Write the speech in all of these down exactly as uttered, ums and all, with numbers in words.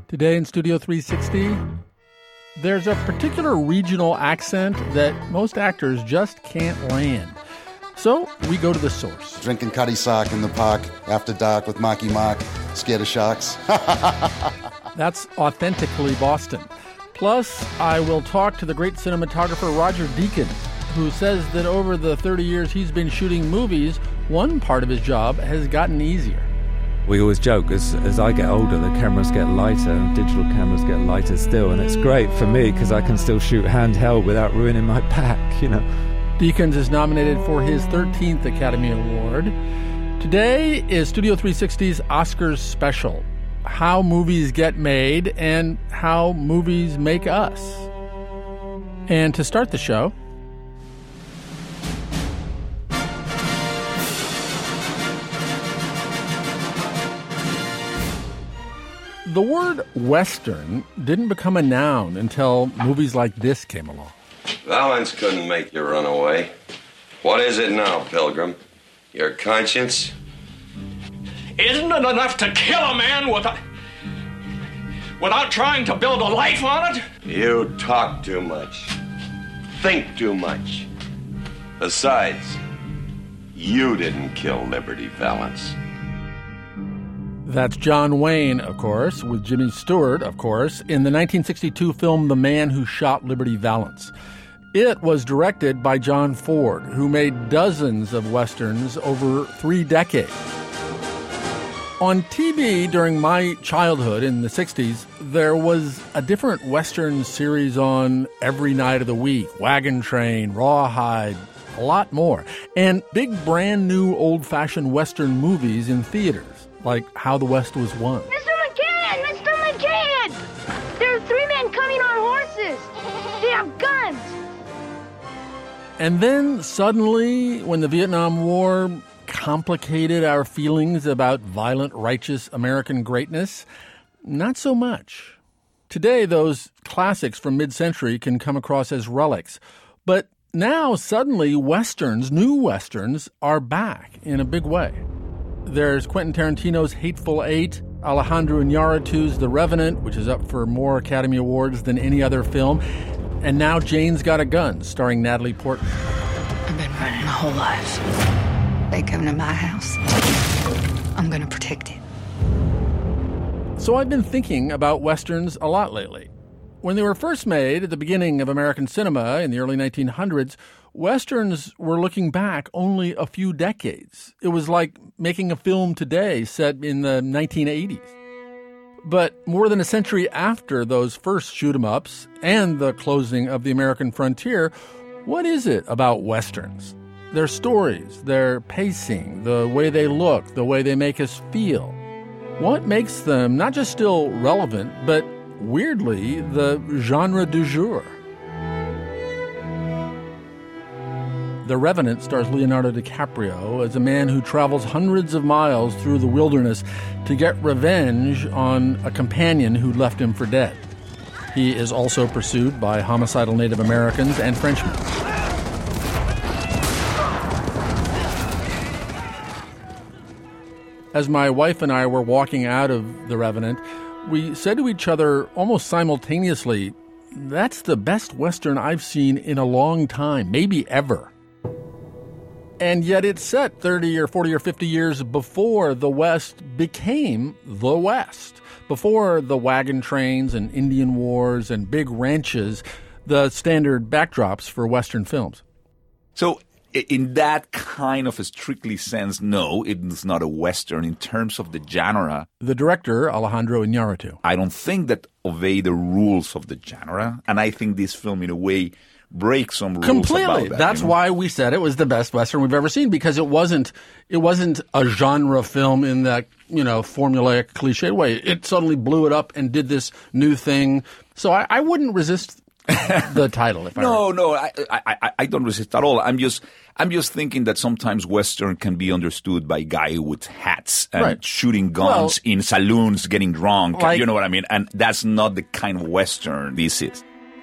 Today in Studio three sixty, there's a particular regional accent that most actors just can't land. So we go to the source. Drinking cutty sock in the park after dark with Marky Mark, scared of sharks. That's authentically Boston. Plus, I will talk to the great cinematographer Roger Deakins, who says that over the thirty years he's been shooting movies, one part of his job has gotten easier. We always joke, as, as I get older, the cameras get lighter, and digital cameras get lighter still, and it's great for me because I can still shoot handheld without ruining my back, you know. Deakins is nominated for his thirteenth Academy Award. Today is Studio three sixty's Oscars special, how movies get made and how movies make us. And to start the show, the word Western didn't become a noun until movies like this came along. Valance couldn't make you run away. What is it now, Pilgrim? Your conscience? Isn't it enough to kill a man without, without trying to build a life on it? You talk too much. Think too much. Besides, you didn't kill Liberty Valance. That's John Wayne, of course, with Jimmy Stewart, of course, in the nineteen sixty-two film The Man Who Shot Liberty Valance. It was directed by John Ford, who made dozens of Westerns over three decades. On T V during my childhood in the sixties, there was a different Western series on every night of the week. Wagon Train, Rawhide, a lot more. And big brand new old-fashioned Western movies in theaters, like How the West Was Won. Mister McCann! Mister McCann! There are three men coming on horses. They have guns. And then suddenly, when the Vietnam War complicated our feelings about violent, righteous American greatness, not so much. Today, those classics from mid-century can come across as relics. But now, suddenly, Westerns, new Westerns, are back in a big way. There's Quentin Tarantino's Hateful Eight, Alejandro Iñárritu's The Revenant, which is up for more Academy Awards than any other film, and now Jane's Got a Gun, starring Natalie Portman. I've been running my whole life. They come to my house. I'm going to protect it. So I've been thinking about Westerns a lot lately. When they were first made at the beginning of American cinema in the early nineteen hundreds, Westerns were looking back only a few decades. It was like making a film today set in the nineteen eighties. But more than a century after those first shoot-'em-ups and the closing of the American frontier, what is it about Westerns? Their stories, their pacing, the way they look, the way they make us feel. What makes them not just still relevant, but weirdly, the genre du jour? The Revenant stars Leonardo DiCaprio as a man who travels hundreds of miles through the wilderness to get revenge on a companion who left him for dead. He is also pursued by homicidal Native Americans and Frenchmen. As my wife and I were walking out of The Revenant, we said to each other almost simultaneously, "That's the best Western I've seen in a long time, maybe ever." And yet it's set thirty or forty or fifty years before the West became the West, before the wagon trains and Indian wars and big ranches, the standard backdrops for Western films. So in that kind of a strictly sense, no, it's not a Western in terms of the genre. The director, Alejandro Iñárritu. I don't think that obey the rules of the genre, and I think this film, in a way, breaks some rules Completely. About that. That's you know? why we said it was the best Western we've ever seen, because it wasn't it wasn't a genre film in that, you know, formulaic, cliched way. It suddenly blew it up and did this new thing. So I, I wouldn't resist the title. If no, I no, I, I, I don't resist at all. I'm just, I'm just thinking that sometimes Western can be understood by guy with hats and right. shooting guns well, in saloons, getting drunk. Like, you know what I mean? And that's not the kind of Western this is.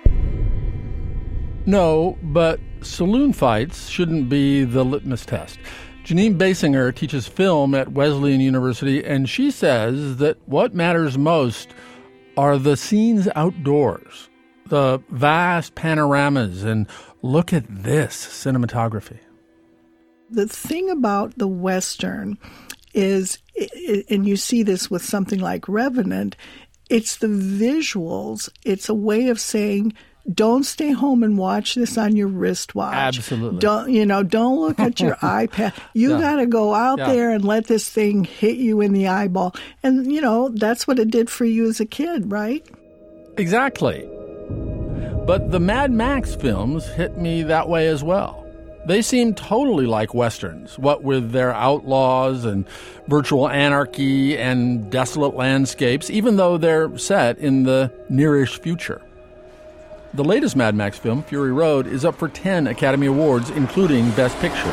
No, but saloon fights shouldn't be the litmus test. Janine Basinger teaches film at Wesleyan University, and she says that what matters most are the scenes outdoors, the vast panoramas, and look at this cinematography. The thing about the Western is, and you see this with something like Revenant, it's the visuals. It's a way of saying, don't stay home and watch this on your wristwatch. Absolutely. Don't, you know, don't look at your iPad. You Yeah. got to go out Yeah. there and let this thing hit you in the eyeball. And, you know, that's what it did for you as a kid, right? Exactly. But the Mad Max films hit me that way as well. They seem totally like Westerns, what with their outlaws and virtual anarchy and desolate landscapes, even though they're set in the nearish future. The latest Mad Max film, Fury Road, is up for ten Academy Awards, including Best Picture.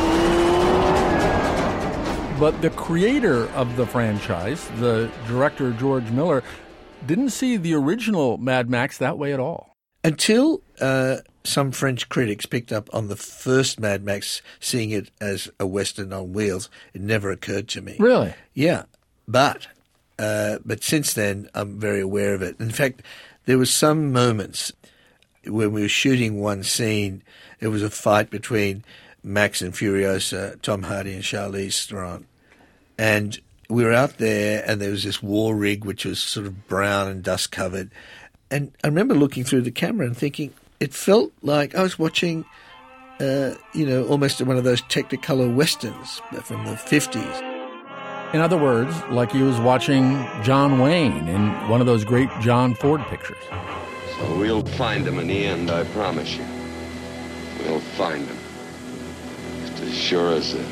But the creator of the franchise, the director George Miller, didn't see the original Mad Max that way at all. Until uh, some French critics picked up on the first Mad Max, seeing it as a Western on wheels, it never occurred to me. Really? Yeah. But, uh, but since then, I'm very aware of it. In fact, there were some moments when we were shooting one scene, it was a fight between Max and Furiosa, Tom Hardy and Charlize Theron. And we were out there and there was this war rig which was sort of brown and dust covered. And I remember looking through the camera and thinking it felt like I was watching, uh, you know, almost one of those Technicolor Westerns from the fifties. In other words, like he was watching John Wayne in one of those great John Ford pictures. So we'll find him in the end, I promise you. We'll find him. Just as sure as the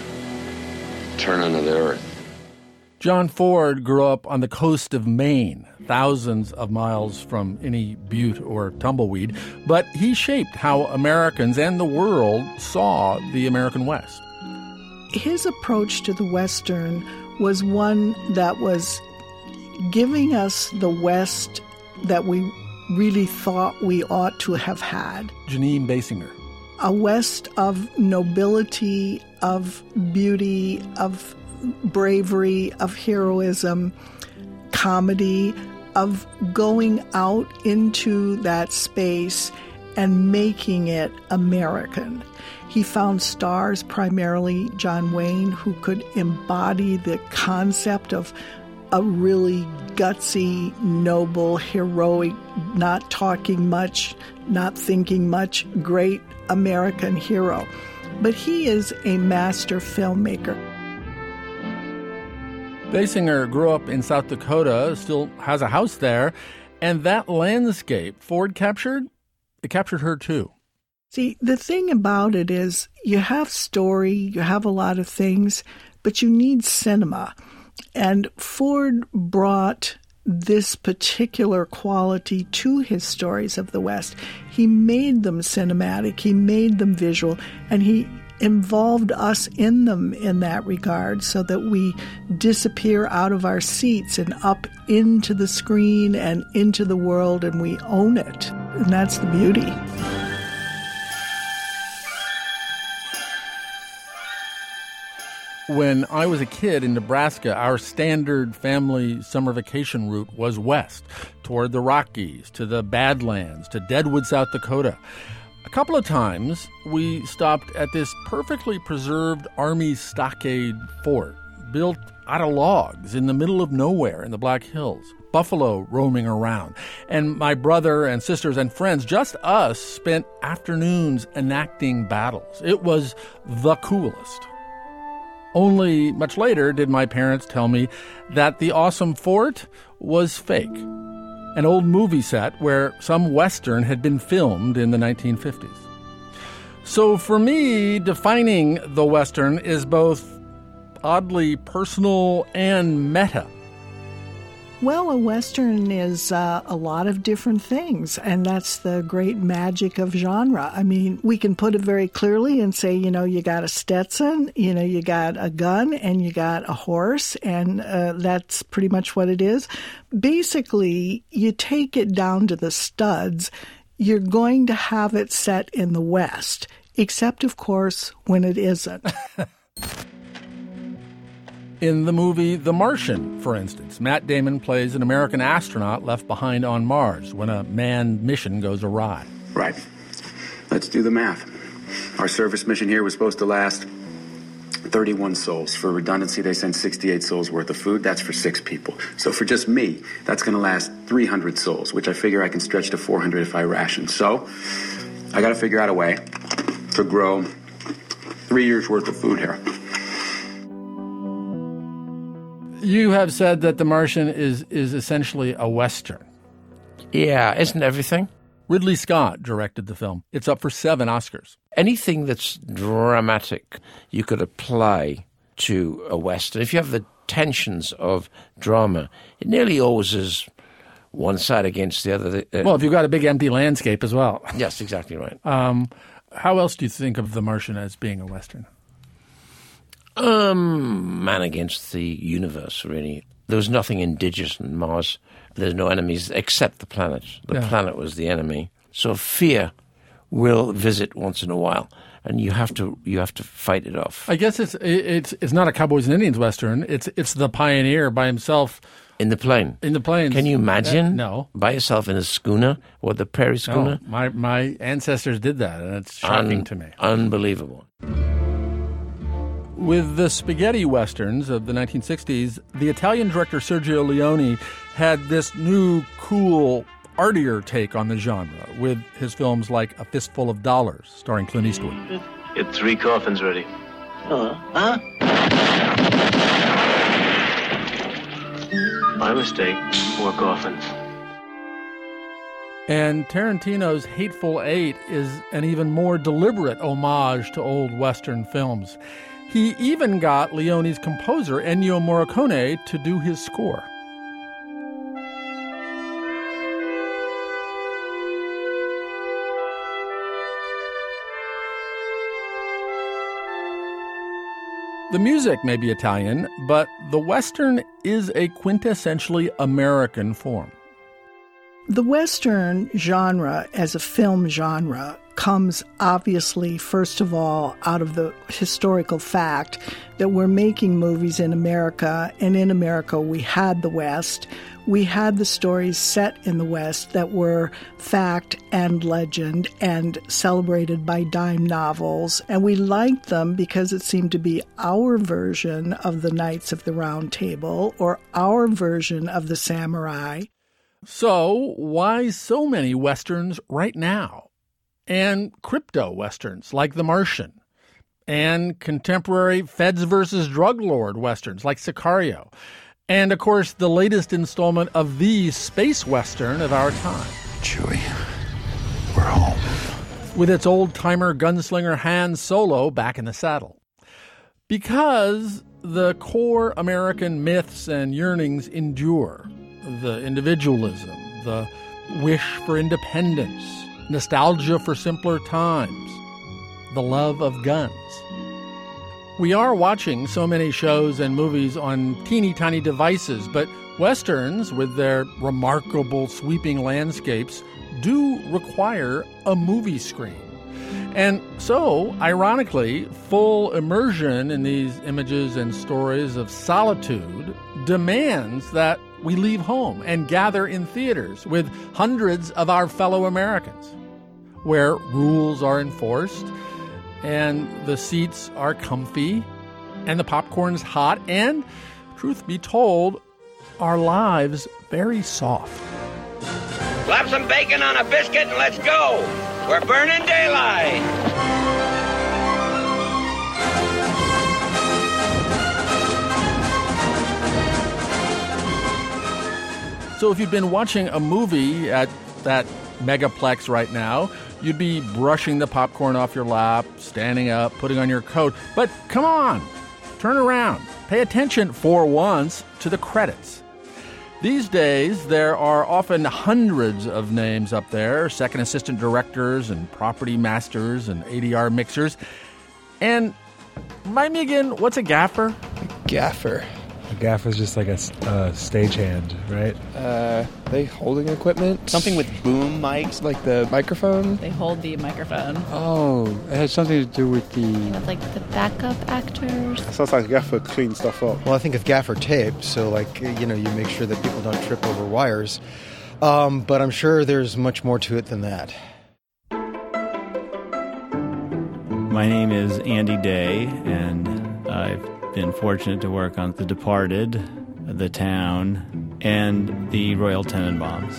turning of the earth. John Ford grew up on the coast of Maine, thousands of miles from any butte or tumbleweed, but he shaped how Americans and the world saw the American West. His approach to the Western was one that was giving us the West that we really thought we ought to have had. Janine Basinger. A West of nobility, of beauty, of bravery, of heroism, comedy, of going out into that space and making it American. He found stars, primarily John Wayne, who could embody the concept of a really gutsy, noble, heroic, not talking much, not thinking much, great American hero. But he is a master filmmaker. Basinger grew up in South Dakota, still has a house there, and that landscape Ford captured, it captured her too. See, the thing about it is you have story, you have a lot of things, but you need cinema. And Ford brought this particular quality to his stories of the West. He made them cinematic, he made them visual, and he involved us in them in that regard so that we disappear out of our seats and up into the screen and into the world, and we own it. And that's the beauty. When I was a kid in Nebraska, our standard family summer vacation route was west, toward the Rockies, to the Badlands, to Deadwood, South Dakota. A couple of times, we stopped at this perfectly preserved Army stockade fort, built out of logs in the middle of nowhere in the Black Hills, buffalo roaming around. And my brother and sisters and friends, just us, spent afternoons enacting battles. It was the coolest. Only much later did my parents tell me that the awesome fort was fake, an old movie set where some Western had been filmed in the nineteen fifties. So for me, defining the Western is both oddly personal and meta. Well, a Western is uh, a lot of different things, and that's the great magic of genre. I mean, we can put it very clearly and say, you know, you got a Stetson, you know, you got a gun, and you got a horse, and uh, that's pretty much what it is. Basically, you take it down to the studs, you're going to have it set in the West, except, of course, when it isn't. In the movie The Martian, for instance, Matt Damon plays an American astronaut left behind on Mars when a manned mission goes awry. Right. Let's do the math. Our service mission here was supposed to last thirty-one souls. For redundancy, they sent sixty-eight souls worth of food. That's for six people. So for just me, that's going to last three hundred souls, which I figure I can stretch to four hundred if I ration. So I got to figure out a way to grow three years worth of food here. You have said that The Martian is, is essentially a Western. Yeah, isn't everything? Ridley Scott directed the film. It's up for seven Oscars. Anything that's dramatic, you could apply to a Western. If you have the tensions of drama, it nearly always is one side against the other. Well, if you've got a big empty landscape as well. Yes, exactly right. Um, how else do you think of The Martian as being a Western? Um, man against the universe, really. There was nothing indigenous on Mars. There's no enemies except the planet. The Yeah. planet was the enemy. So fear will visit once in a while, and you have to you have to fight it off. I guess it's it's it's not a Cowboys and Indians Western. It's it's the pioneer by himself in the plane. In the planes. Can you imagine? Uh, no. By yourself in a schooner or the prairie schooner? No, my my ancestors did that, and it's shocking Un- to me. Unbelievable. With the spaghetti westerns of the nineteen sixties, the Italian director Sergio Leone had this new, cool, artier take on the genre with his films like A Fistful of Dollars, starring Clint Eastwood. Get three coffins ready. Uh, huh? My mistake. More coffins. And Tarantino's Hateful Eight is an even more deliberate homage to old Western films. He even got Leone's composer, Ennio Morricone, to do his score. The music may be Italian, but the Western is a quintessentially American form. The Western genre as a film genre comes obviously, first of all, out of the historical fact that we're making movies in America, and in America we had the West. We had the stories set in the West that were fact and legend and celebrated by dime novels, and we liked them because it seemed to be our version of the Knights of the Round Table or our version of the samurai. So, why so many Westerns right now? And crypto-Westerns like The Martian. And contemporary feds versus drug lord Westerns like Sicario. And, of course, the latest installment of the space Western of our time. Chewie, we're home. With its old-timer gunslinger Han Solo back in the saddle. Because the core American myths and yearnings endure. The individualism, the wish for independence, nostalgia for simpler times, the love of guns. We are watching so many shows and movies on teeny tiny devices, but Westerns, with their remarkable sweeping landscapes, do require a movie screen. And so, ironically, full immersion in these images and stories of solitude demands that we leave home and gather in theaters with hundreds of our fellow Americans, where rules are enforced and the seats are comfy and the popcorn's hot and, truth be told, our lives very soft. Slap some bacon on a biscuit and let's go. We're burning daylight. So if you've been watching a movie at that megaplex right now, you'd be brushing the popcorn off your lap, standing up, putting on your coat. But come on, turn around. Pay attention for once to the credits. These days, there are often hundreds of names up there, second assistant directors and property masters and A D R mixers. And remind me again, what's a gaffer? Gaffer. A gaffer's just like a uh, stagehand, right? Uh, they holding equipment? Something with boom mics, like the microphone? They hold the microphone. Oh, it has something to do with the... With, like, the backup actors. Sounds like a gaffer cleans stuff up. Well, I think of gaffer tape, so, like, you know, you make sure that people don't trip over wires. Um, but I'm sure there's much more to it than that. My name is Andy Day, and I've been fortunate to work on The Departed, The Town, and the Royal Tenenbaums.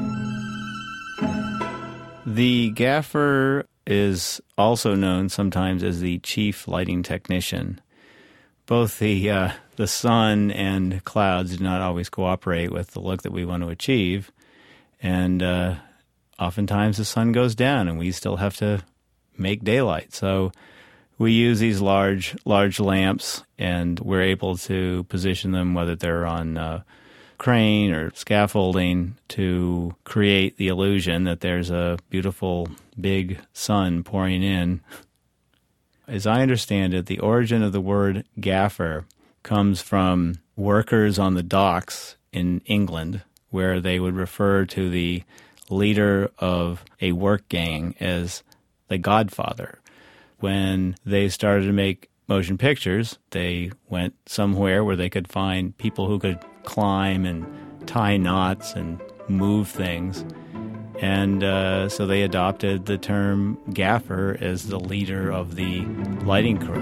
The gaffer is also known sometimes as the chief lighting technician. Both the uh, the sun and clouds do not always cooperate with the look that we want to achieve, and uh, oftentimes the sun goes down and we still have to make daylight. So we use these large, large lamps, and we're able to position them, whether they're on uh, crane or scaffolding, to create the illusion that there's a beautiful big sun pouring in. As I understand it, the origin of the word gaffer comes from workers on the docks in England, where they would refer to the leader of a work gang as the Godfather. When they started to make motion pictures, they went somewhere where they could find people who could climb and tie knots and move things. And uh, so they adopted the term gaffer as the leader of the lighting crew.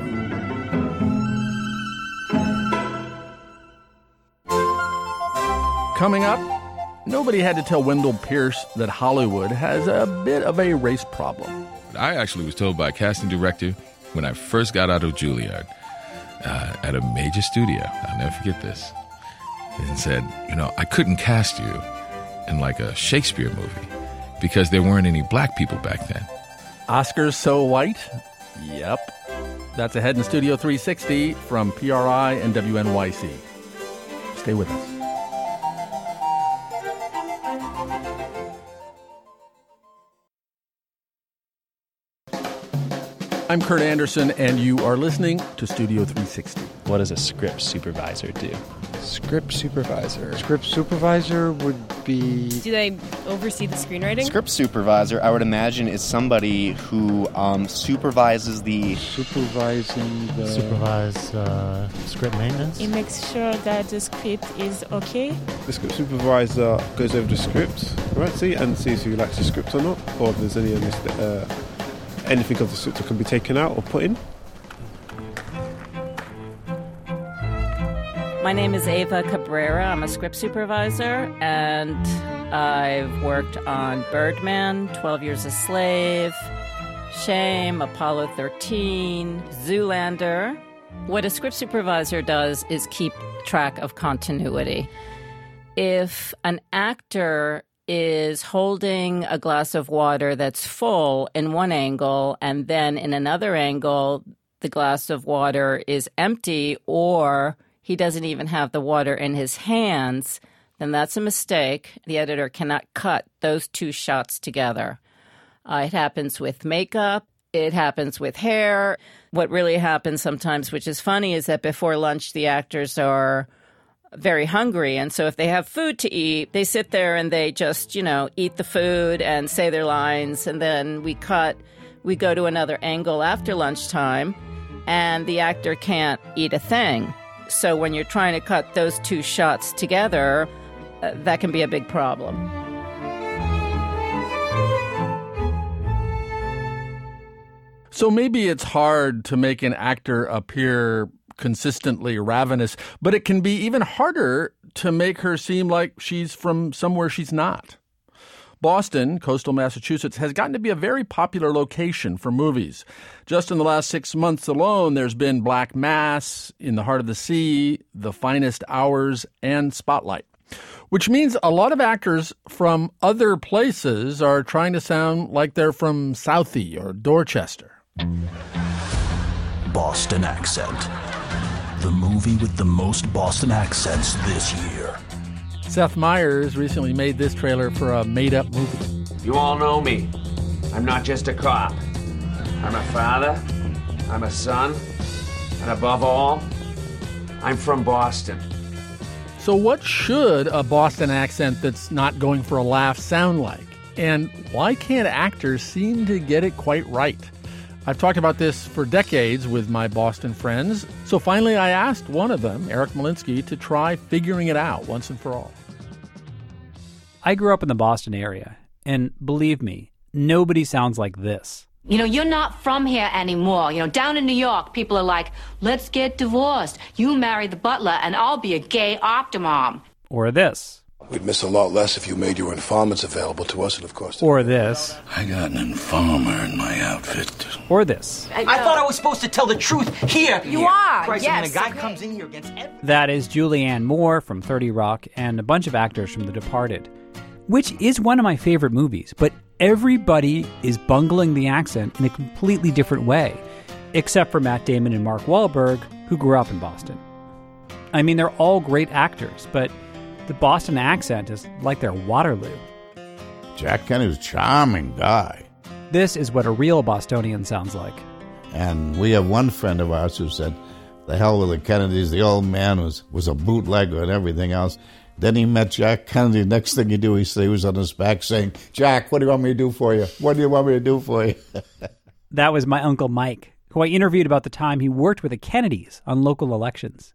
Coming up, nobody had to tell Wendell Pierce that Hollywood has a bit of a race problem. I actually was told by a casting director when I first got out of Juilliard uh, at a major studio, I'll never forget this, and said, you know, I couldn't cast you in like a Shakespeare movie because there weren't any black people back then. Oscars so white? Yep. That's ahead in Studio three sixty from P R I and W N Y C. Stay with us. I'm Kurt Anderson, and you are listening to Studio three sixty. What does a script supervisor do? Script supervisor. Script supervisor would be... Do they oversee the screenwriting? Script supervisor, I would imagine, is somebody who um, supervises the... Supervising the... Supervise uh, script maintenance. It makes sure that the script is okay. The script supervisor goes over the script, right, see, and sees who likes the script or not, or if there's any of this... Uh, anything of the script that can be taken out or put in. My name is Ava Cabrera. I'm a script supervisor, and I've worked on Birdman, twelve Years a Slave, Shame, Apollo thirteen, Zoolander. What a script supervisor does is keep track of continuity. If an actor is holding a glass of water that's full in one angle, and then in another angle, the glass of water is empty, or he doesn't even have the water in his hands, then that's a mistake. The editor cannot cut those two shots together. Uh, it happens with makeup. It happens with hair. What really happens sometimes, which is funny, is that before lunch, the actors are very hungry. And so if they have food to eat, they sit there and they just, you know, eat the food and say their lines. And then we cut, we go to another angle after lunchtime, and the actor can't eat a thing. So when you're trying to cut those two shots together, uh, that can be a big problem. So maybe it's hard to make an actor appear consistently ravenous, but it can be even harder to make her seem like she's from somewhere she's not. Boston, coastal Massachusetts, has gotten to be a very popular location for movies. Just in the last six months alone, there's been Black Mass, In the Heart of the Sea, The Finest Hours, and Spotlight, which means a lot of actors from other places are trying to sound like they're from Southie or Dorchester. Boston Accent. The movie with the most Boston accents this year. Seth Meyers recently made this trailer for a made-up movie. You all know me. I'm not just a cop. I'm a father. I'm a son. And above all, I'm from Boston. So what should a Boston accent that's not going for a laugh sound like? And why can't actors seem to get it quite right? I've talked about this for decades with my Boston friends, so finally I asked one of them, Eric Molinsky, to try figuring it out once and for all. I grew up in the Boston area, and believe me, nobody sounds like this. You know, you're not from here anymore. You know, down in New York, people are like, let's get divorced. You marry the butler, and I'll be a gay optimom. Or this. We'd miss a lot less if you made your informants available to us, and of course... Or this. I got an informer in my outfit. Or this. I, I thought I was supposed to tell the truth here. You here. are, Christ, yes. When a guy okay. comes in here against everything... That is Julianne Moore from thirty Rock and a bunch of actors from The Departed, which is one of my favorite movies, but everybody is bungling the accent in a completely different way, except for Matt Damon and Mark Wahlberg, who grew up in Boston. I mean, they're all great actors, but the Boston accent is like their Waterloo. Jack Kennedy's a charming guy. This is what a real Bostonian sounds like. And we have one friend of ours who said, the hell with the Kennedys, the old man was, was a bootlegger and everything else. Then he met Jack Kennedy. Next thing you do, he, he was on his back saying, Jack, what do you want me to do for you? What do you want me to do for you? That was my Uncle Mike, who I interviewed about the time he worked with the Kennedys on local elections.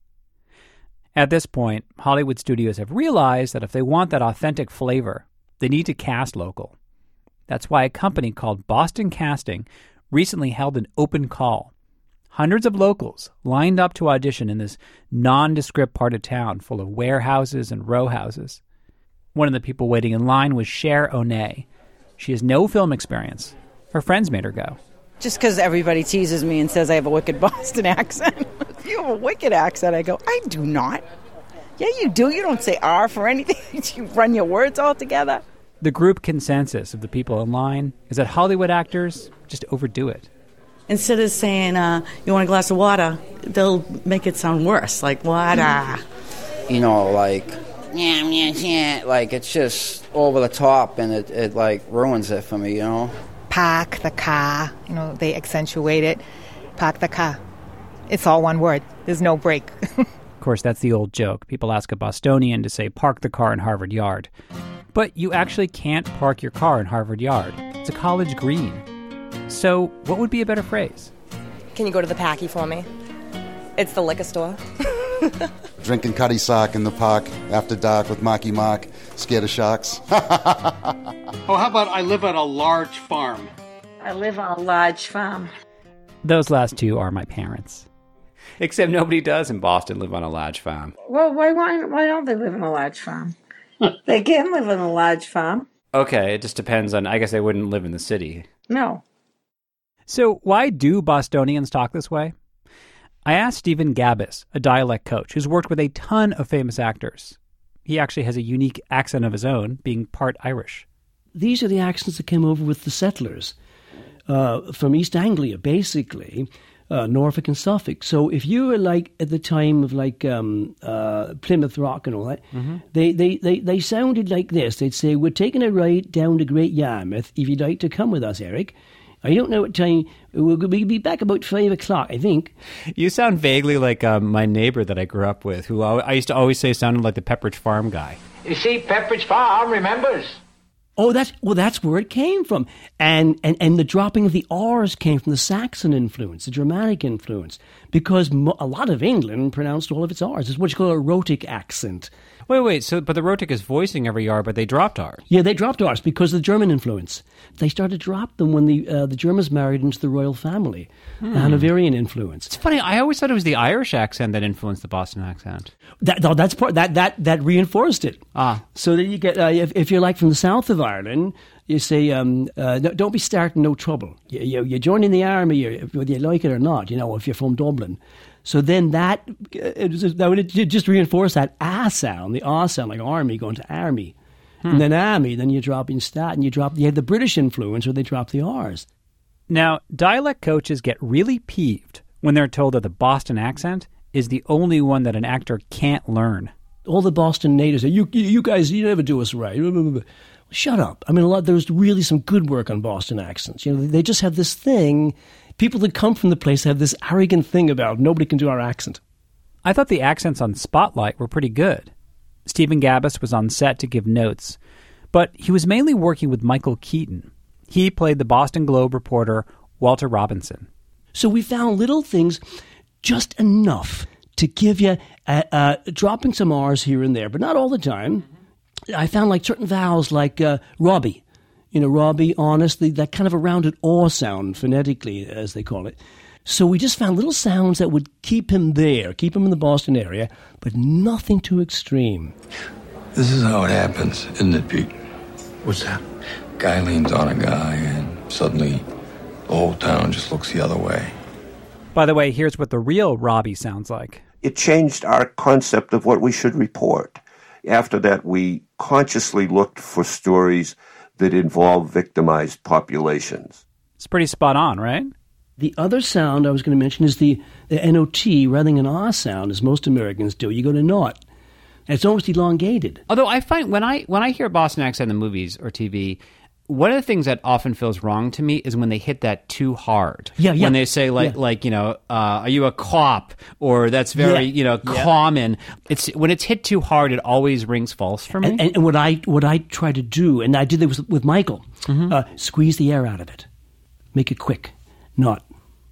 At this point, Hollywood studios have realized that if they want that authentic flavor, they need to cast local. That's why a company called Boston Casting recently held an open call. Hundreds of locals lined up to audition in this nondescript part of town full of warehouses and row houses. One of the people waiting in line was Cher O'Neill. She has no film experience. Her friends made her go. Just because everybody teases me and says I have a wicked Boston accent. You have a wicked accent. I go, I do not. Yeah, you do. You don't say R for anything. You run your words all together. The group consensus of the people in line is that Hollywood actors just overdo it. Instead of saying, uh, you want a glass of water, they'll make it sound worse, like water. You know, like, yeah, yeah, yeah, like it's just over the top and it, it like ruins it for me, you know? Park the car, you know, they accentuate it. Park the car. It's all one word. There's no break. Of course, that's the old joke. People ask a Bostonian to say, park the car in Harvard Yard. But you actually can't park your car in Harvard Yard. It's a college green. So what would be a better phrase? Can you go to the Packy for me? It's the liquor store. Drinking cutty sock in the park after dark with Marky Mark, scared of sharks. Oh, how about I live on a large farm? I live on a large farm. Those last two are my parents. Except nobody does in Boston live on a large farm. Well, why, why, why don't they live on a large farm? They can live on a large farm. Okay, it just depends on, I guess they wouldn't live in the city. No. So why do Bostonians talk this way? I asked Stephen Gabbis, a dialect coach who's worked with a ton of famous actors. He actually has a unique accent of his own, being part Irish. These are the accents that came over with the settlers uh, from East Anglia, basically, uh, Norfolk and Suffolk. So if you were like at the time of like um, uh, Plymouth Rock and all that, mm-hmm. they, they, they, they sounded like this. They'd say, we're taking a ride down to Great Yarmouth. If you'd like to come with us, Eric. I don't know what time. We'll be back about five o'clock, I think. You sound vaguely like um, my neighbor that I grew up with, who I used to always say sounded like the Pepperidge Farm guy. You see, Pepperidge Farm remembers. Oh, that's well. That's where it came from, and and and the dropping of the R's came from the Saxon influence, the Germanic influence, because mo- a lot of England pronounced all of its R's. It's what you call a rhotic accent. Wait, wait. So, but the rhotic is voicing every R, but they dropped R's. Yeah, they dropped R's because of the German influence. They started to drop them when the uh, the Germans married into the royal family, hmm. the Hanoverian influence. It's funny. I always thought it was the Irish accent that influenced the Boston accent. That no, that's part that that that reinforced it. Ah, so that you get uh, if if you're like from the south of Ireland, you say, um, uh, no, don't be starting no trouble. You, you, you're joining the army, whether you like it or not. You know, if you're from Dublin. So then that it, just, that would just reinforce that ah sound, the ah sound, like army going to army. Hmm. And then army, then you drop in stat, and you drop, you have the British influence where they drop the R's. Now, dialect coaches get really peeved when they're told that the Boston accent is the only one that an actor can't learn. All the Boston natives say, you, you guys, you never do us right. Shut up. I mean, a lot, there's really some good work on Boston accents. You know, they just have this thing. People that come from the place have this arrogant thing about nobody can do our accent. I thought the accents on Spotlight were pretty good. Stephen Gabbis was on set to give notes, but he was mainly working with Michael Keaton. He played the Boston Globe reporter Walter Robinson. So we found little things, just enough to give you, uh, uh, dropping some R's here and there, but not all the time. I found like certain vowels like uh, Robbie. You know, Robbie, honestly, that kind of a rounded aw sound, phonetically, as they call it. So we just found little sounds that would keep him there, keep him in the Boston area, but nothing too extreme. This is how it happens, isn't it, Pete? What's that? Guy leans on a guy, and suddenly the whole town just looks the other way. By the way, here's what the real Robbie sounds like. It changed our concept of what we should report. After that, we consciously looked for stories that involve victimized populations. It's pretty spot on, right? The other sound I was going to mention is the, the N O T rather than an R sound, as most Americans do. You go to not. And it's almost elongated. Although I find when I when I hear Boston accent in the movies or T V, one of the things that often feels wrong to me is when they hit that too hard. Yeah, yeah. When they say like, yeah. like you know, uh, are you a cop? Or that's very, yeah. you know, yeah. common. It's when it's hit too hard, it always rings false for me. And, and, and what I what I try to do, and I did this with, with Michael, mm-hmm. uh, squeeze the air out of it, make it quick, not.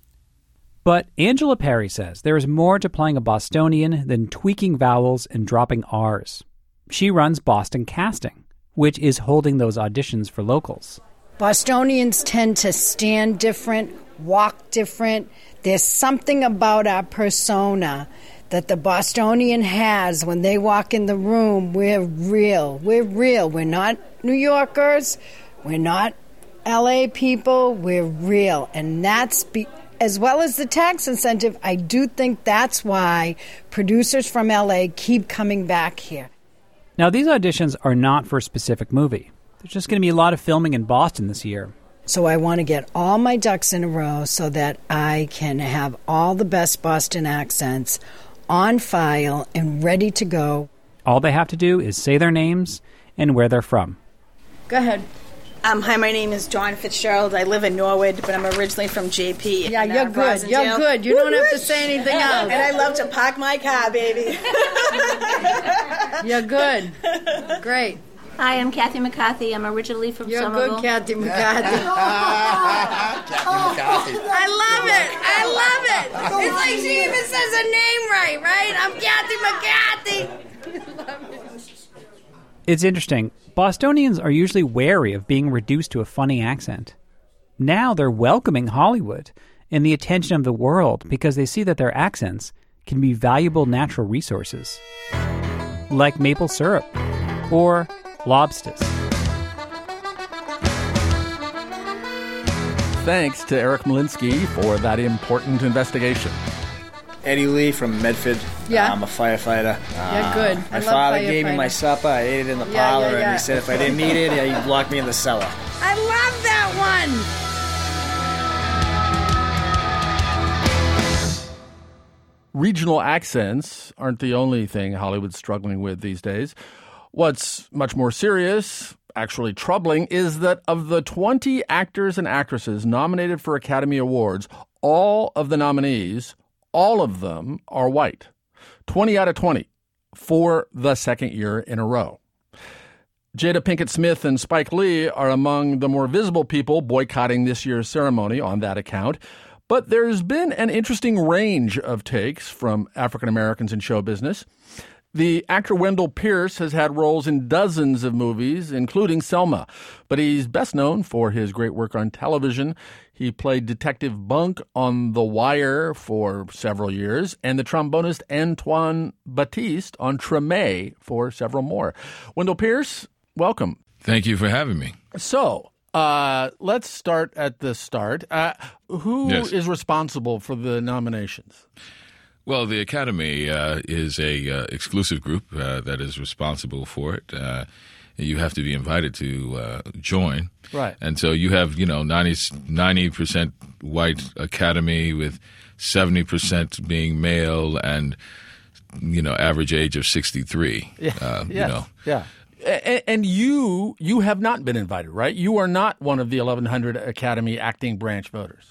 But Angela Perry says there is more to playing a Bostonian than tweaking vowels and dropping R's. She runs Boston Casting, which is holding those auditions for locals. Bostonians tend to stand different, walk different. There's something about our persona that the Bostonian has when they walk in the room. We're real. We're real. We're not New Yorkers. We're not L A people. We're real. And that's... Be- As well as the tax incentive, I do think that's why producers from L A keep coming back here. Now, these auditions are not for a specific movie. There's just going to be a lot of filming in Boston this year. So I want to get all my ducks in a row so that I can have all the best Boston accents on file and ready to go. All they have to do is say their names and where they're from. Go ahead. Um, hi, my name is Dawn Fitzgerald. I live in Norwood, but I'm originally from J P. Yeah, in, you're uh, good. Rosendale. You're good. You don't have to say anything else. And I love to park my car, baby. You're good. Great. Hi, I'm Kathy McCarthy. I'm originally from You're Somerville. You're good, Kathy McCarthy. McCarthy. I love it. I love it. It's like she even says her name right, right? I'm Kathy McCarthy. It's interesting. Bostonians are usually wary of being reduced to a funny accent. Now they're welcoming Hollywood and the attention of the world because they see that their accents can be valuable natural resources, like maple syrup or lobsters. Thanks to Eric Malinsky for that important investigation. Eddie Lee from Medford. Yeah. Uh, I'm a firefighter. Yeah, good. Uh, I my love father gave me firefighting. my supper. I ate it in the Yeah, parlor, yeah, yeah. and he said if I didn't eat it, he'd lock me in the cellar. I love that one. Regional accents aren't the only thing Hollywood's struggling with these days. What's much more serious, actually troubling, is that of the twenty actors and actresses nominated for Academy Awards, all of the nominees, all of them are white. twenty out of twenty for the second year in a row. Jada Pinkett Smith and Spike Lee are among the more visible people boycotting this year's ceremony on that account. But there's been an interesting range of takes from African Americans in show business. The actor Wendell Pierce has had roles in dozens of movies, including Selma, but he's best known for his great work on television. He played Detective Bunk on The Wire for several years, and the trombonist Antoine Batiste on Treme for several more. Wendell Pierce, welcome. Thank you for having me. So, uh, let's start at the start. Uh, who Yes. is responsible for the nominations? Well, the Academy uh, is a uh, exclusive group uh, that is responsible for it. Uh, you have to be invited to uh, join. Right. And so you have, you know, ninety percent white Academy with seventy percent being male and, you know, average age of sixty-three. Yeah. Uh, yes. You know. Yeah. A- And you you have not been invited, right? You are not one of the eleven hundred Academy acting branch voters.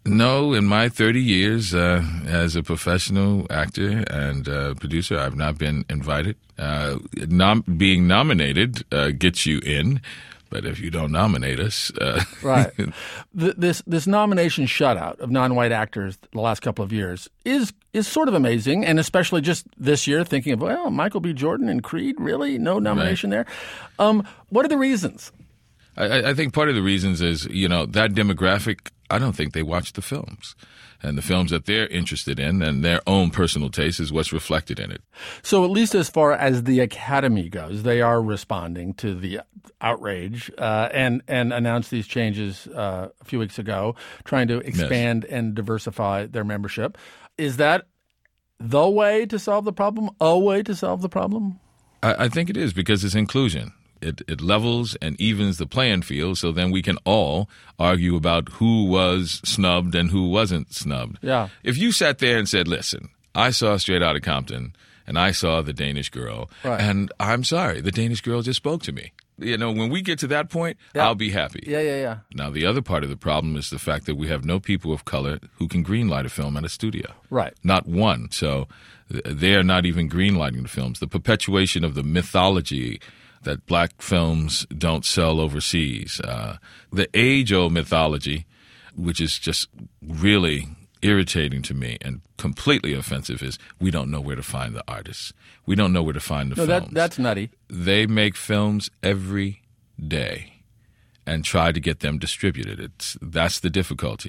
No, in my thirty years uh, as a professional actor and uh, producer, I've not been invited. Uh, nom- being nominated uh, gets you in, but if you don't nominate us... Uh, right. Th- this this nomination shutout of non-white actors the last couple of years is is sort of amazing, and especially just this year, thinking of, well, Michael B. Jordan and Creed, really? No nomination right. there? Um, what are the reasons? I, I think part of the reasons is, you know, that demographic, I don't think they watch the films. And the films that they're interested in and their own personal taste is what's reflected in it. So at least as far as the Academy goes, they are responding to the outrage uh, and, and announced these changes uh, a few weeks ago, trying to expand yes. and diversify their membership. Is that the way to solve the problem, a way to solve the problem? I, I think it is, because it's inclusion. It, it levels and evens the playing field, so then we can all argue about who was snubbed and who wasn't snubbed. Yeah. If you sat there and said, listen, I saw Straight Outta Compton and I saw The Danish Girl, right. and I'm sorry, The Danish Girl just spoke to me. You know, when we get to that point, yeah. I'll be happy. Yeah, yeah, yeah. Now, the other part of the problem is the fact that we have no people of color who can greenlight a film at a studio. Right. Not one. So they are not even greenlighting the films. The perpetuation of the mythology that black films don't sell overseas. Uh, the age-old mythology, which is just really irritating to me and completely offensive, is we don't know where to find the artists. We don't know where to find the no, films. That, that's nutty. They make films every day and try to get them distributed. It's, that's the difficulty.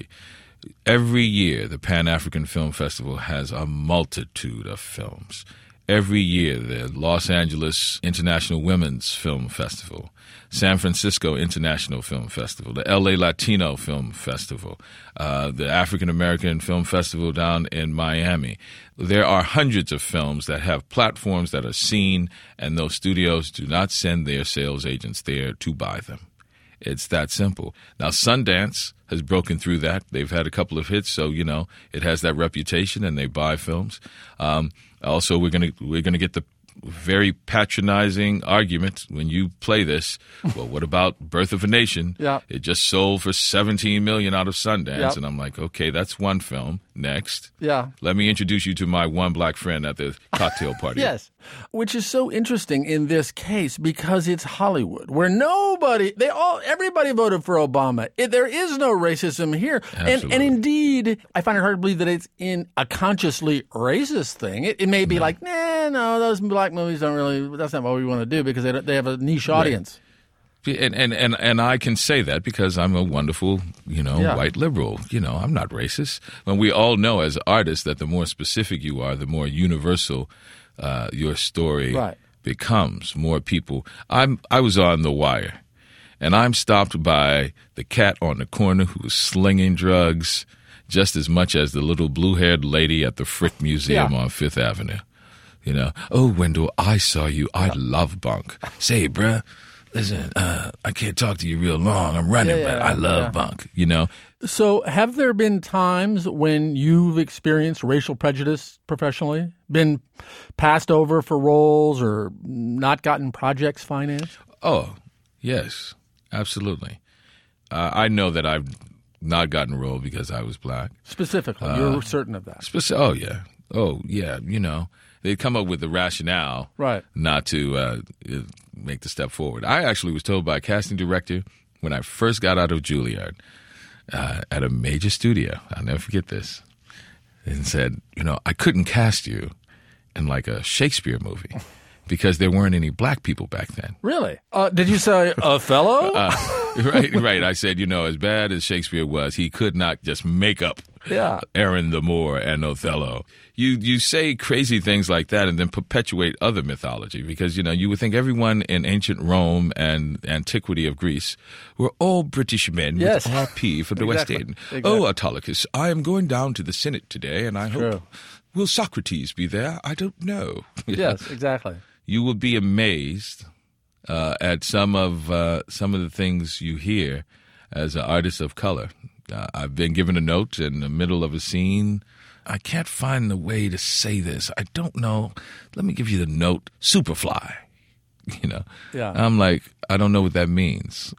Every year, the Pan-African Film Festival has a multitude of films. Every year, the Los Angeles International Women's Film Festival, San Francisco International Film Festival, the L A Latino Film Festival, uh, the African American Film Festival down in Miami. There are hundreds of films that have platforms that are seen, and those studios do not send their sales agents there to buy them. It's that simple. Now, Sundance has broken through that. They've had a couple of hits, so, you know, it has that reputation, and they buy films. Um, also, we're going to we're going to get the very patronizing argument when you play this. Well, what about Birth of a Nation? Yeah. It just sold for seventeen million dollars out of Sundance. Yep. And I'm like, okay, that's one film. Next. Yeah. Let me introduce you to my one black friend at the cocktail party. Yes. Which is so interesting in this case because it's Hollywood, where nobody, they all, everybody voted for Obama. It, there is no racism here. And, and indeed, I find it hard to believe that it's in a consciously racist thing. It, it may be no. like, nah, no, those black movies don't really, that's not what we want to do because they, they have a niche audience. Right. And, and and and I can say that because I'm a wonderful, you know, yeah. white liberal. You know, I'm not racist. And we all know as artists that the more specific you are, the more universal uh, your story right. becomes. More people. I'm. I was on The Wire, and I'm stopped by the cat on the corner who was slinging drugs just as much as the little blue-haired lady at the Frick Museum yeah. on Fifth Avenue. You know, oh, Wendell, I saw you. I yeah. love bunk. Say, bruh. Listen, uh, I can't talk to you real long. I'm running, yeah, yeah, but I love yeah. bunk, you know? So have there been times when you've experienced racial prejudice professionally? Been passed over for roles or not gotten projects financed? Oh, yes, absolutely. Uh, I know that I've not gotten a role because I was black. Specifically, uh, you're certain of that? Speci- oh, yeah. Oh, yeah, you know. They come up with the rationale right. not to uh, make the step forward. I actually was told by a casting director when I first got out of Juilliard uh, at a major studio, I'll never forget this, and said, you know, I couldn't cast you in like a Shakespeare movie because there weren't any black people back then. Really? Uh, did you say Othello? uh, right, right. I said, you know, as bad as Shakespeare was, he could not just make up yeah. Aaron the Moor and Othello. You you say crazy things like that and then perpetuate other mythology because, you know, you would think everyone in ancient Rome and antiquity of Greece were all British men yes. with R P from the exactly. West End. Exactly. Oh, Autolycus, I am going down to the Senate today and I True. hope, will Socrates be there? I don't know. Yes, exactly. You will be amazed uh, at some of uh, some of the things you hear as an artist of color. Uh, I've been given a note in the middle of a scene. I can't find the way to say this. I don't know. Let me give you the note. Superfly. You know. Yeah. I'm like, I don't know what that means.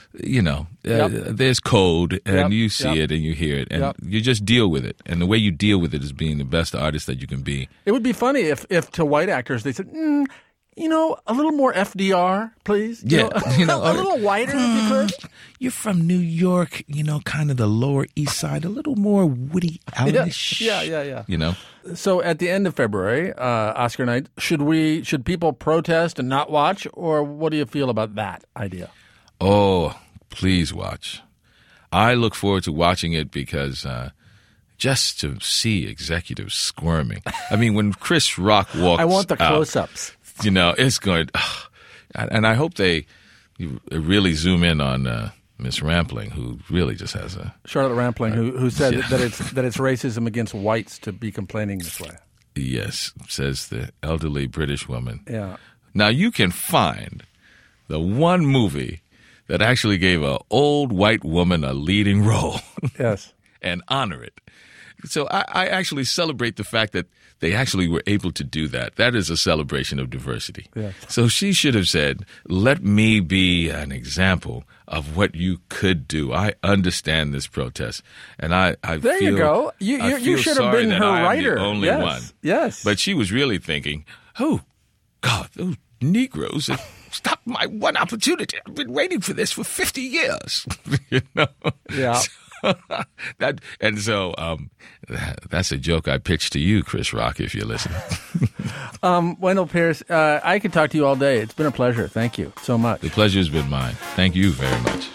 you know, Yep. uh, there's code, and Yep, you see yep. it, and you hear it, and Yep. you just deal with it. And the way you deal with it is being the best artist that you can be. It would be funny if, if to white actors they said, mm, you know, a little more F D R, please. You Yeah, know, you know, a little whiter if you could. You're from New York, you know, kind of the Lower East Side, a little more Woody Allen-ish. Yeah, yeah, yeah. You know? So at the end of February, uh, Oscar night, should we should people protest and not watch, or what do you feel about that idea? Oh, please watch. I look forward to watching it because uh, just to see executives squirming. I mean, when Chris Rock walks I want the out, close-ups. you know, it's going, oh, and I hope they really zoom in on uh, Miss Rampling, who really just has a Charlotte Rampling, who who said Yeah. that it's that it's racism against whites to be complaining this way. yes, says the elderly British woman. Yeah. Now you can find the one movie that actually gave an old white woman a leading role. Yes. And honor it. So I, I actually celebrate the fact that they actually were able to do that. That is a celebration of diversity. Yes. So she should have said, let me be an example of what you could do. I understand this protest. And I, I There feel, you go. You- I you- you feel should have sorry been that her I am writer. the only Yes. one. Yes. But she was really thinking, oh, God, those Negroes have stopped my one opportunity. I've been waiting for this for fifty years. you know? Yeah. that and so um, that, that's a joke I pitched to you, Chris Rock, if you're listening. Um, Wendell Pierce, uh, I could talk to you all day. It's been a pleasure. Thank you so much. The pleasure's been mine. Thank you very much.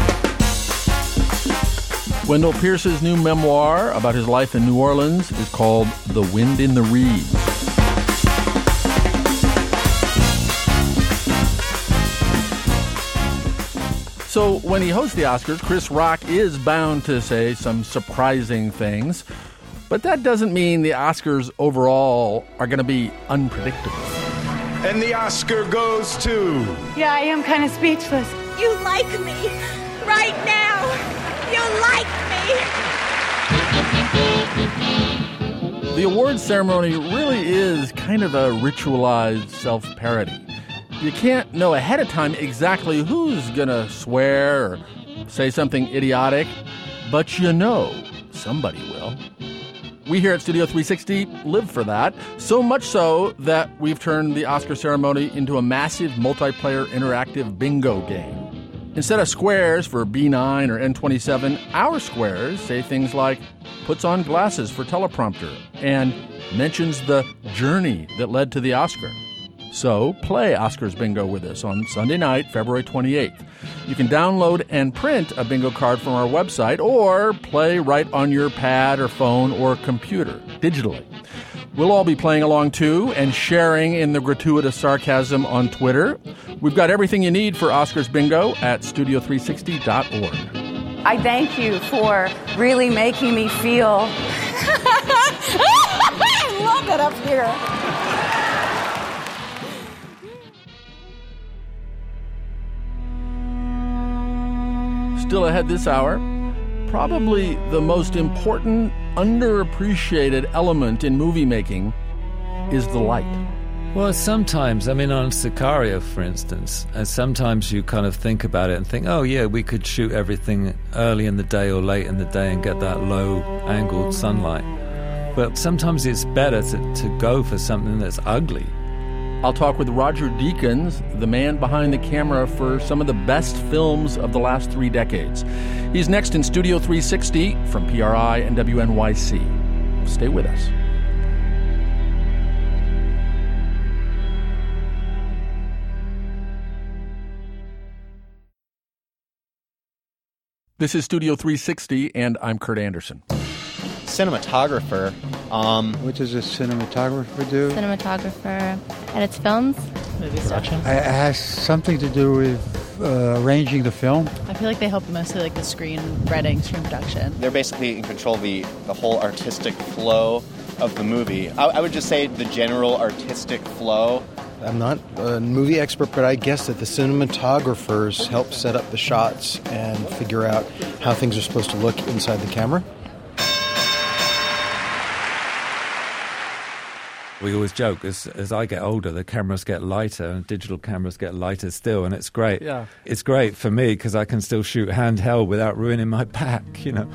Wendell Pierce's new memoir about his life in New Orleans is called The Wind in the Reeds. So when he hosts the Oscars, Chris Rock is bound to say some surprising things. But that doesn't mean the Oscars overall are going to be unpredictable. And the Oscar goes to... Yeah, I am kind of speechless. You like me right now. You like me. The awards ceremony really is kind of a ritualized self-parody. You can't know ahead of time exactly who's going to swear or say something idiotic, but you know somebody will. We here at Studio three sixty live for that, so much so that we've turned the Oscar ceremony into a massive multiplayer interactive bingo game. Instead of squares for B nine or N twenty-seven, our squares say things like puts on glasses for teleprompter and mentions the journey that led to the Oscar. So play Oscars Bingo with us on Sunday night, February twenty-eighth. You can download and print a bingo card from our website or play right on your pad or phone or computer digitally. We'll all be playing along too and sharing in the gratuitous sarcasm on Twitter. We've got everything you need for Oscars Bingo at studio three sixty dot org. I thank you for really making me feel. I love it up here. Still ahead this hour, probably the most important, underappreciated element in movie making is the light. Well, sometimes, I mean, on Sicario, for instance, and sometimes you kind of think about it and think, oh, yeah, we could shoot everything early in the day or late in the day and get that low-angled sunlight. But sometimes it's better to, to go for something that's ugly. I'll talk with Roger Deakins, the man behind the camera for some of the best films of the last three decades. He's next in Studio three sixty from P R I and W N Y C. Stay with us. This is Studio three sixty, and I'm Kurt Anderson. Cinematographer. Um, what does a cinematographer do? Cinematographer edits films. Movie production. It has something to do with uh, arranging the film. I feel like they help mostly like the screen writing, screen production. They're basically in control of the, the whole artistic flow of the movie. I, I would just say the general artistic flow. I'm not a movie expert, but I guess that the cinematographers help set up the shots and figure out how things are supposed to look inside the camera. We always joke, as as I get older, the cameras get lighter and digital cameras get lighter still, and it's great. Yeah. It's great for me because I can still shoot handheld without ruining my back, you know.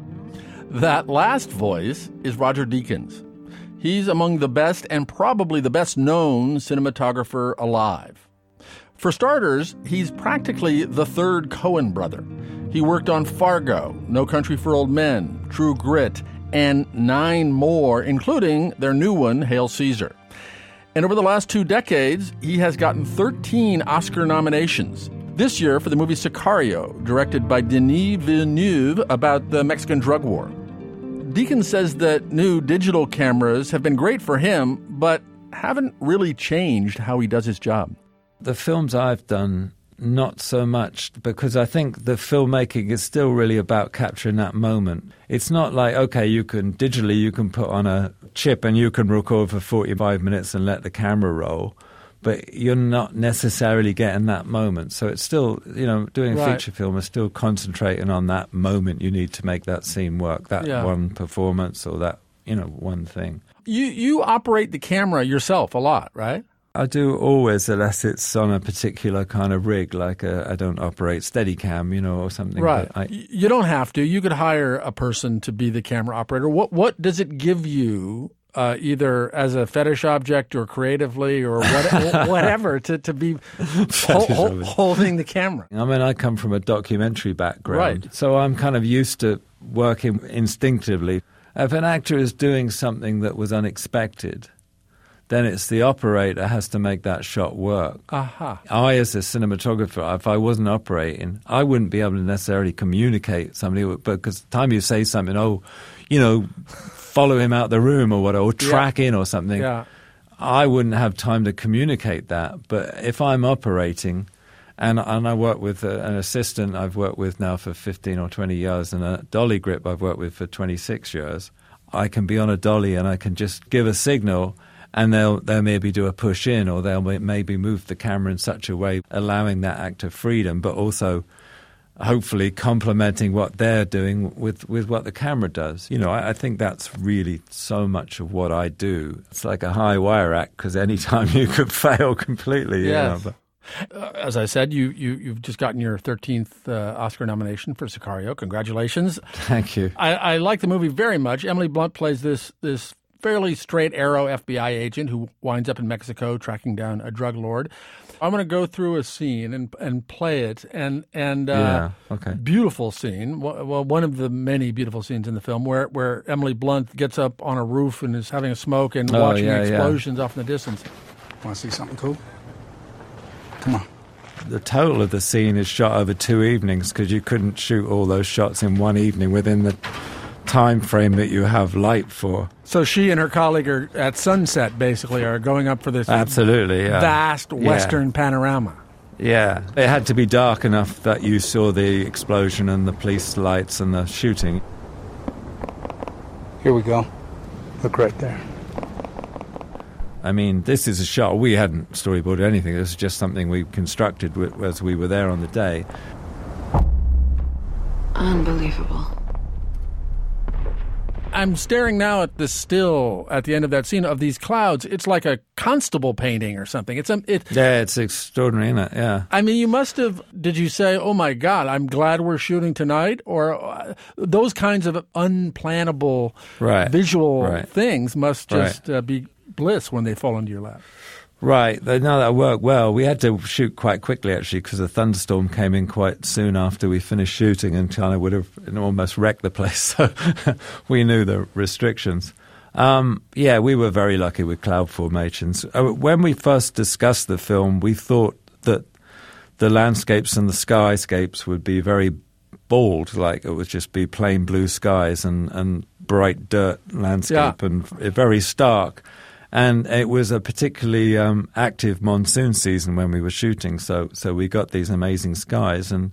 That last voice is Roger Deakins. He's among the best and probably the best known cinematographer alive. For starters, he's practically the third Coen brother. He worked on Fargo, No Country for Old Men, True Grit, and nine more, including their new one, Hail Caesar. And over the last two decades, he has gotten thirteen Oscar nominations. This year for the movie Sicario, directed by Denis Villeneuve about the Mexican drug war. Deakins says that new digital cameras have been great for him, but haven't really changed how he does his job. The films I've done, not so much, because I think the filmmaking is still really about capturing that moment. It's not like, okay, you can digitally, you can put on a chip and you can record for forty-five minutes and let the camera roll, but you're not necessarily getting that moment. So it's still, you know, doing a Right. feature film is still concentrating on that moment you need to make that scene work, that Yeah. one performance or that, you know, one thing. You you operate the camera yourself a lot, right? I do always, unless it's on a particular kind of rig, like a, I don't operate Steadicam, you know, or something. Right. But I, Y- you don't have to. You could hire a person to be the camera operator. What what does it give you, uh, either as a fetish object or creatively or what, whatever, to, to be hol- hol- holding the camera? I mean, I come from a documentary background, Right. so I'm kind of used to working instinctively. If an actor is doing something that was unexpected, then it's the operator has to make that shot work. Aha. I, as a cinematographer, if I wasn't operating, I wouldn't be able to necessarily communicate somebody, because the time you say something, oh, you know, follow him out the room or whatever, or track Yeah. in or something, Yeah. I wouldn't have time to communicate that. But if I'm operating, and and I work with a, an assistant I've worked with now for fifteen or twenty years, and a dolly grip I've worked with for twenty-six years, I can be on a dolly and I can just give a signal, and they'll they'll maybe do a push in, or they'll may- maybe move the camera in such a way, allowing that actor freedom, but also hopefully complementing what they're doing with, with what the camera does. You know, I, I think that's really so much of what I do. It's like a high wire act, because any time you could fail completely. Yes. You know, but Uh, as I said, you, you, you've just gotten your thirteenth uh, Oscar nomination for Sicario. Congratulations. Thank you. I, I like the movie very much. Emily Blunt plays this this fairly straight arrow F B I agent who winds up in Mexico tracking down a drug lord. I'm going to go through a scene and and play it. And and uh, Yeah, okay. beautiful scene. Well, one of the many beautiful scenes in the film where, where Emily Blunt gets up on a roof and is having a smoke and Oh, watching yeah, yeah. explosions off in the distance. Want to see something cool? Come on. the total of the scene is shot over two evenings, because you couldn't shoot all those shots in one evening within the time frame that you have light for. So she and her colleague are at sunset, basically, are going up for this Absolutely, yeah. vast Yeah. Western panorama. Yeah, it had to be dark enough that you saw the explosion and the police lights and the shooting. Here we go. Look right there. I mean, this is a shot. We hadn't storyboarded anything. This is just something we constructed w- as we were there on the day. Unbelievable. I'm staring now at the still at the end of that scene of these clouds. It's like a constable painting or something. It's um, it. Yeah, it's extraordinary, isn't it? Yeah. I mean, you must have. Did you say, "Oh my God, I'm glad we're shooting tonight"? Or uh, those kinds of unplannable Right. visual Right. things must Right. just uh, be bliss when they fall into your lap. Right. They- No, that worked well. We had to shoot quite quickly, actually, because a thunderstorm came in quite soon after we finished shooting and kind of would have almost wrecked the place. So we knew the restrictions. Um, yeah, we were very lucky with cloud formations. Uh, When we first discussed the film, we thought that the landscapes and the skyscapes would be very bald, like it would just be plain blue skies and, and bright dirt landscape Yeah. and very stark. And it was a particularly um, active monsoon season when we were shooting, so so we got these amazing skies. And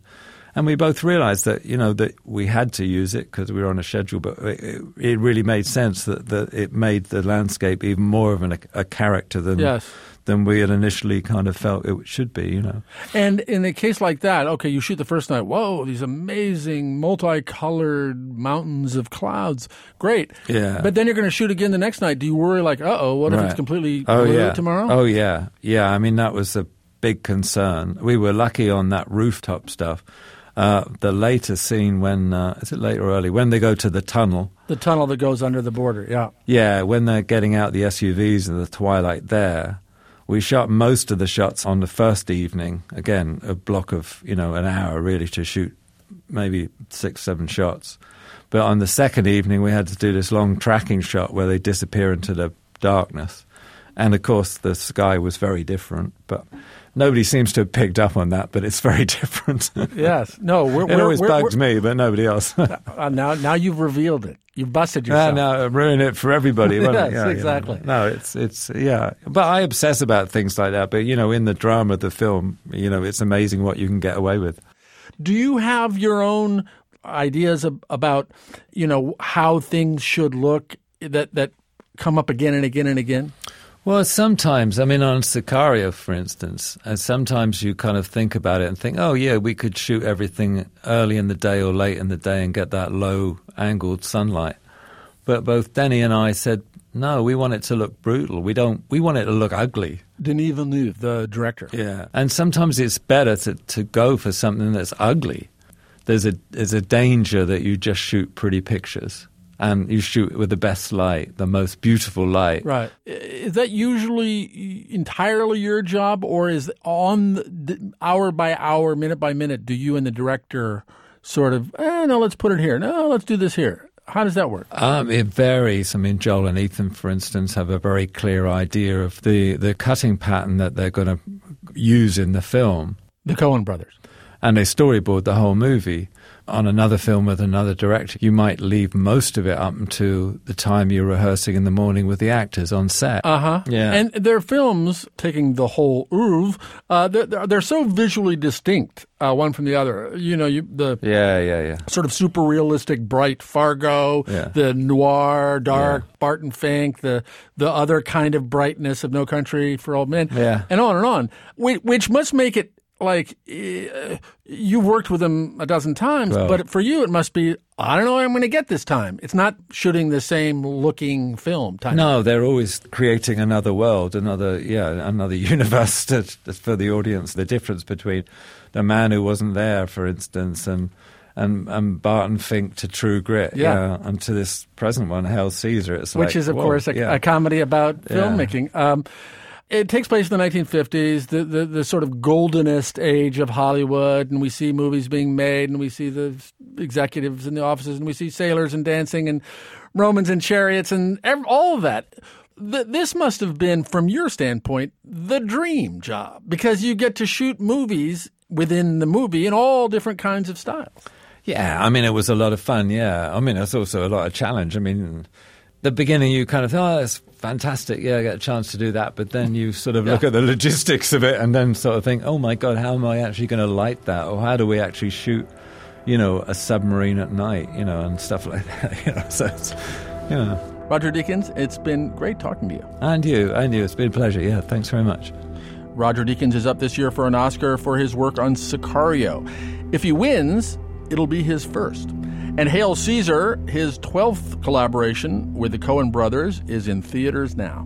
And we both realized that, you know, that we had to use it because we were on a schedule, but it, it really made sense that, that it made the landscape even more of an, a character than yes. than we had initially kind of felt it should be, you know. And in a case like that, okay, you shoot the first night, whoa, these amazing multicolored mountains of clouds. Great. Yeah. But then you're going to shoot again the next night. Do you worry like, uh-oh, what right. if it's completely oh, blue yeah. tomorrow? Oh, yeah. Yeah, I mean, that was a big concern. We were lucky on that rooftop stuff. Uh, the later scene when, uh, is it late or early, when they go to the tunnel. The tunnel that goes under the border, yeah. Yeah, when they're getting out the S U Vs in the twilight there. We shot most of the shots on the first evening. Again, a block of, you know, an hour really to shoot maybe six, seven shots. But on the second evening, we had to do this long tracking shot where they disappear into the darkness. And, of course, the sky was very different. But nobody seems to have picked up on that, but it's very different. Yes. No, we're, it we're, always we're, bugs we're, me, but nobody else. uh, now, now you've revealed it. You've busted yourself. No, no, ruin it for everybody. Yes, yeah, exactly. You know. No, it's it's yeah. But I obsess about things like that. But you know, in the drama of the film, you know, it's amazing what you can get away with. Do you have your own ideas ab- about, you know, how things should look that that come up again and again and again? Well, sometimes, I mean, on Sicario, for instance, and sometimes you kind of think about it and think, oh, yeah, we could shoot everything early in the day or late in the day and get that low-angled sunlight. But both Denny and I said, no, we want it to look brutal. We don't. We want it to look ugly. Denis Villeneuve, the director. Yeah. And sometimes it's better to, to go for something that's ugly. There's a there's a danger that you just shoot pretty pictures. And you shoot with the best light, the most beautiful light. Right. Is that usually entirely your job, or is on the, hour by hour, minute by minute, do you and the director sort of, eh, no, let's put it here. No, let's do this here. How does that work? Um, it varies. I mean, Joel and Ethan, for instance, have a very clear idea of the, the cutting pattern that they're going to use in the film. The Coen brothers. And they storyboard the whole movie. On another film with another director, you might leave most of it up until the time you're rehearsing in the morning with the actors on set. Uh-huh. Yeah. And their films, taking the whole oeuvre, uh, they're, they're so visually distinct, uh, one from the other. You know, you, the yeah, yeah, yeah. sort of super realistic, bright Fargo, yeah. the noir, dark yeah. Barton Fink, the the other kind of brightness of No Country for Old Men, yeah. and on and on, which, which must make it like uh, you worked with them a dozen times, well, but for you it must be, I don't know what I'm going to get this time. It's not shooting the same looking film type. No, they're always creating another world, another yeah, another universe to, to, for the audience. The difference between The Man Who Wasn't There, for instance, and and, and Barton Fink to True Grit, yeah, yeah and to this present one, Hail Caesar. It's which like, is of whoa, course a, yeah. a comedy about yeah. filmmaking. Um, It takes place in the nineteen fifties, the, the the sort of goldenest age of Hollywood, and we see movies being made, and we see the executives in the offices, and we see sailors and dancing, and Romans and chariots, and ev- all of that. Th- this must have been, from your standpoint, the dream job, because you get to shoot movies within the movie in all different kinds of styles. Yeah, I mean, it was a lot of fun, yeah. I mean, it's also a lot of challenge. I mean, the beginning you kind of think, oh, that's fantastic, yeah, I get a chance to do that. But then you sort of yeah. look at the logistics of it and then sort of think, oh, my God, how am I actually going to light that? Or how do we actually shoot, you know, a submarine at night, you know, and stuff like that, you know. So, it's, you know. Roger Deakins, it's been great talking to you. And you, and you. It's been a pleasure, yeah, thanks very much. Roger Deakins is up this year for an Oscar for his work on Sicario. If he wins, it'll be his first. And Hail Caesar, his twelfth collaboration with the Coen brothers, is in theaters now.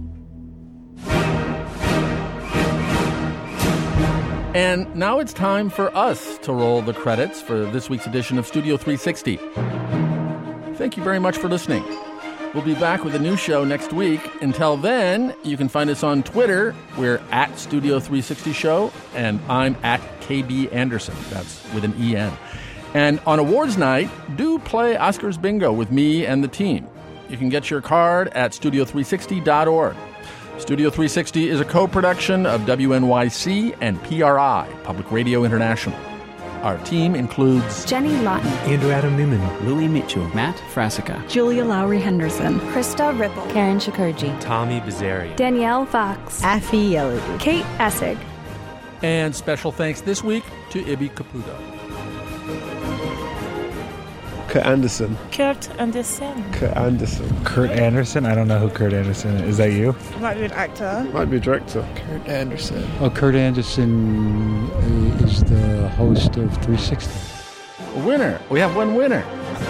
And now it's time for us to roll the credits for this week's edition of Studio three sixty. Thank you very much for listening. We'll be back with a new show next week. Until then, you can find us on Twitter. We're at Studio three sixty Show, and I'm at K B Anderson. That's with an E N. And on awards night, do play Oscars Bingo with me and the team. You can get your card at studio three sixty dot org. Studio three sixty is a co-production of W N Y C and P R I, Public Radio International. Our team includes Jenny Lawton, Andrew Adam Newman, Louis Mitchell, Matt Frasica, Julia Lowry Henderson, Krista Ripple, Karen Shakurji, Tommy Bizzari, Danielle Fox, Afi Yellow, Kate Essig. And special thanks this week to Ibi Caputo. Kurt Anderson. Kurt Anderson. Kurt Anderson. Kurt Anderson? I don't know who Kurt Anderson is. Is that you? Might be an actor. Might be a director. Kurt Anderson. Oh, Kurt Anderson is the host of three sixty. A winner. We have one winner.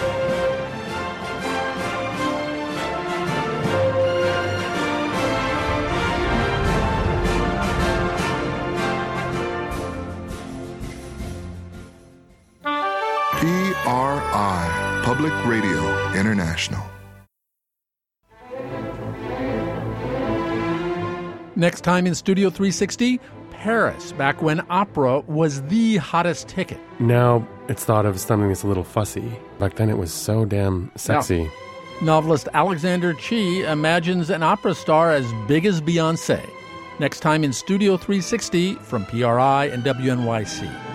P R I, Public Radio International. Next time in Studio three sixty, Paris, back when opera was the hottest ticket. Now it's thought of as something that's a little fussy. Back then it was so damn sexy. Yeah. Novelist Alexander Chee imagines an opera star as big as Beyoncé. Next time in Studio three sixty from P R I and W N Y C.